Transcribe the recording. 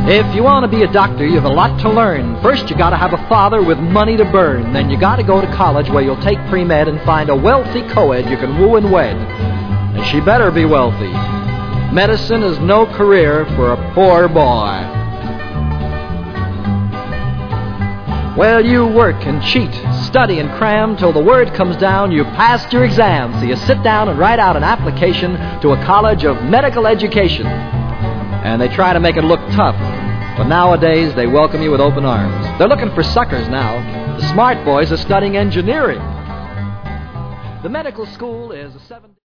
If you want to be a doctor, you have a lot to learn. First, you got to have a father with money to burn. Then you got to go to college where you'll take pre-med and find a wealthy co-ed you can woo and wed. And she better be wealthy. Medicine is no career for a poor boy. Well, you work and cheat, study and cram till the word comes down you passed your exam. So you sit down and write out an application to a college of medical education. And they try to make it look tough. But nowadays, they welcome you with open arms. They're looking for suckers now. The smart boys are studying engineering. The medical school is a 7